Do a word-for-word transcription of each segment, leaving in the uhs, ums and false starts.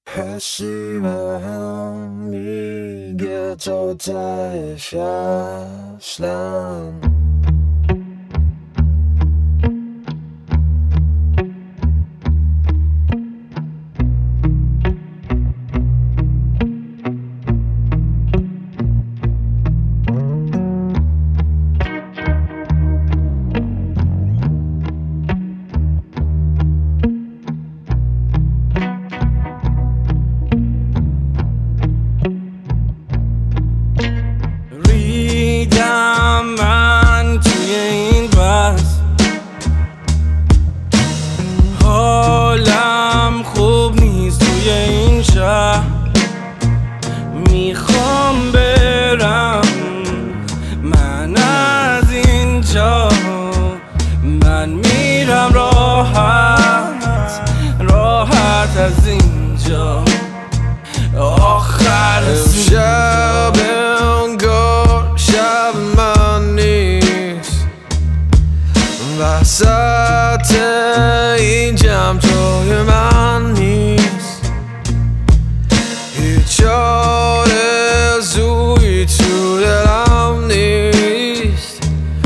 حسی به هم میگه تا تهش اصلا میخوام برم من از اینجا، من میرم راحت راحت از اینجا. آخر شب انگار شب من نیست، وسط این جمع جای من نیست. هیچ آرزویی تو دلم نیست.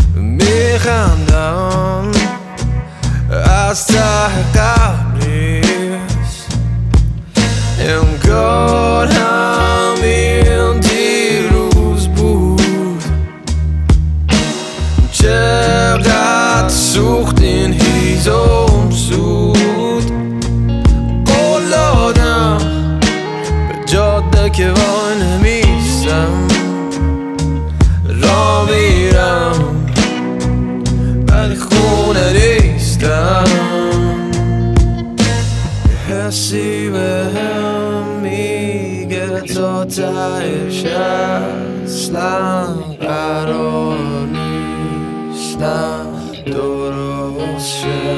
میخندم از ته قلب نیست. انگار همین دیروز بود. چقدر سوخت این هیزم سود. قول دادم به جاده که وای نمیستم، را میرم ولی خونه نیستم. حسی به هم میگه تا تهش اصلا قرار نیستم درست شه.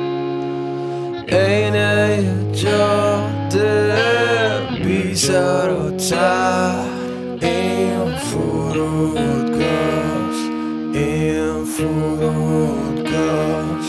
عین یه جاده بی سر و ته، این فرودگاه، این فرودگاه.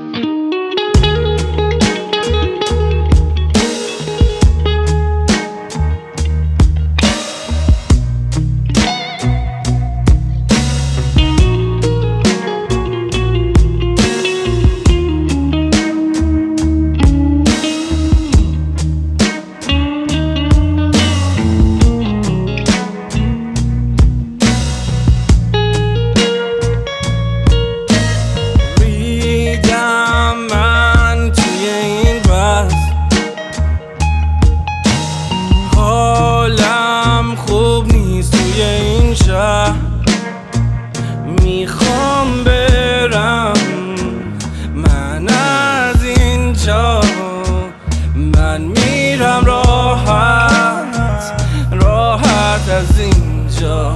میخوام برم من از اینجا، من میرم راحت راحت از اینجا.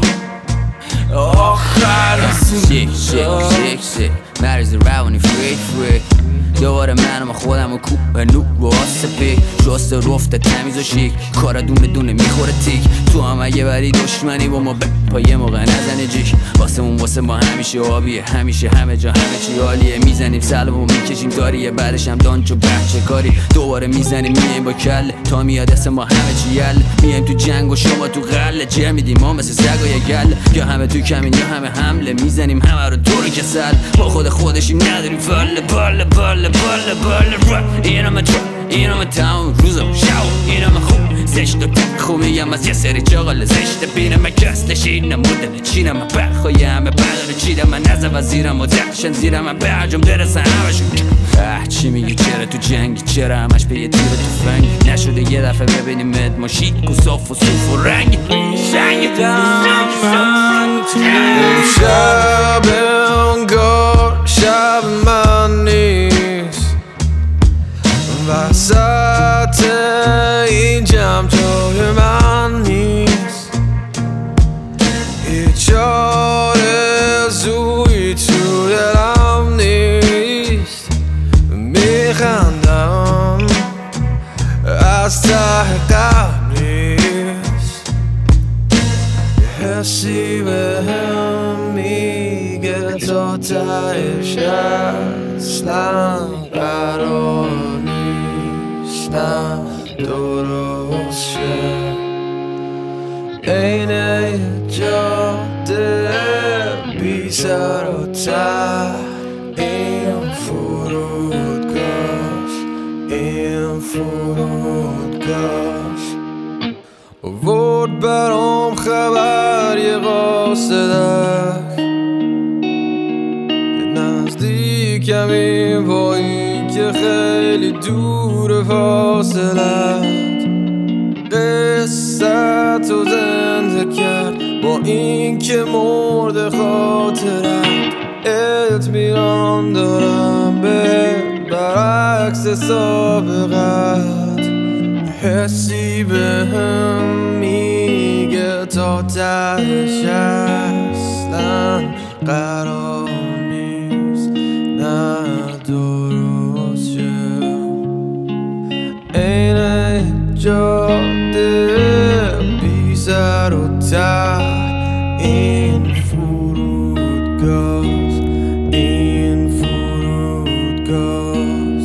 آخر از اینجا مریض روانی فریک فریک دوباره من و خودم و کوب نوب و آسپی شسته رفته تمیز و شیک، کارا دونه دونه میخوره تیک. تو هم اگه بری دشمنی با ما پا یه موقع نزنه جیک. واسه اون واسه ما همیشه آبیه، همیشه همه جا همه چی عالیه. میزنیم سلب و میکشیم داریه، بعدش هم دانچ و بچه کاری. دوباره میزنیم میایم با کله تا میاد دست ما همه چی یله. میایم تو جنگ و شما تو غله، جه میدیم ما مثل سگای گله. یا همه تو کمین یا همه حمله، میزنیم همه رو طوری که سل. با خود خودشیم نداریم فله باله باله باله باله را. اینم تو اینم تاون روزم شو، اینم خوب زشت و تک خوب میگم از یه سری چاقال زشت. بینم کستشین مدل چینم برخوای همه بردار چیدم. من نزد وزیرم و درشن زیرم من برجم درسن همشون. اه چی میگی چرا تو جنگی، چرا همش به یه تیر توفنگ نشده یه دفعه ببینیم اد ما شیک و صاف و صوف و رنگ شنگ من شب انگار شب من نیست، وسط این جمع جای من نیست. هیچ آرزویی تو دلم نیست. میخندم از ته قلب نیست. حسی به هم میگه تا تهش اصلا قرار نیستم درست درست شه عین جاده بی سر و ته این فرودگاهش این فرودگاهش ورد برام خبر یه قاصدک یه نزدیکم این با این که خیلی دور فاصلت قصت رو زنده کرد با این که مرد خاطرت اطمینان دارم به برعکس سابقت حسی به هم میگه تا تهش اصلا قرار نیست نه درست شه عین جاده بی سر و ته این فرودگاه این فرودگاه